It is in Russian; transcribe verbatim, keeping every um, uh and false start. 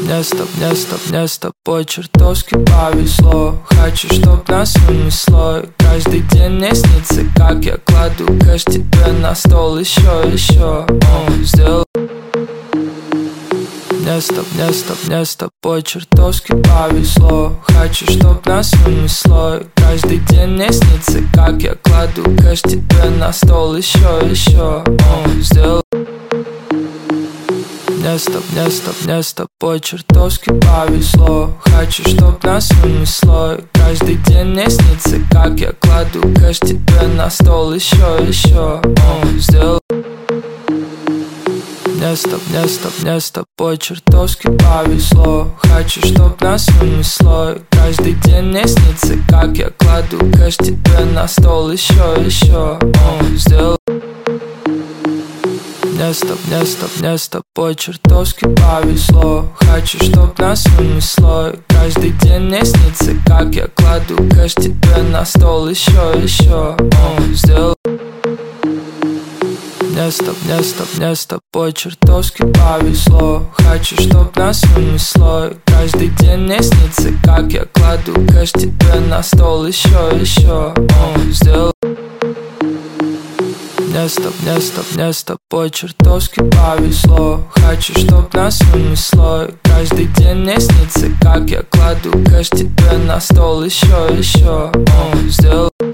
Мне с тобой, мне с тобой, мне с тобой чертовски повезло. Хочу, чтоб нас унесло. И каждый день мне снится, как я кладу кэш тебе на стол. Еще, еще, о, сделал. Мне с тобой, мне с тобой, мне с тобой чертовски повезло. Хочу, чтоб нас унесло. И каждый день мне снится, как я кладу кэш тебе на стол. Еще, еще, о, сделал. Мне с тобой, мне с тобой, мне с тобой чертовски повезло. Хочу, чтоб нас унесло. И каждый день мне снится, как я кладу кэш тебе на стол. Еще, еще, о, сделал. Мне с тобой, мне с тобой, мне с тобой чертовски повезло. Хочу, чтоб нас унесло. И каждый день мне снится, как я кладу кэш тебе на стол. Еще, еще, о, сделал. Мне с тобой, мне с тобой, мне с тобой чертовски повезло. Хочу, чтоб нас унесло. И каждый день мне снится, как я кладу кэш тебе на стол. Еще, еще, о, сделал. Мне с тобой, мне с тобой, мне с тобой чертовски повезло. Хочу, чтоб нас унесло. И каждый день мне снится, как я кладу кэш тебе на стол. Еще, еще, о, сделал. Мне с тобой, мне с тобой, мне с тобой чертовски повезло. Хочу, чтоб нас унесло. И каждый день мне снится, как я кладу кэш тебе на стол. Еще, еще, о, сделал.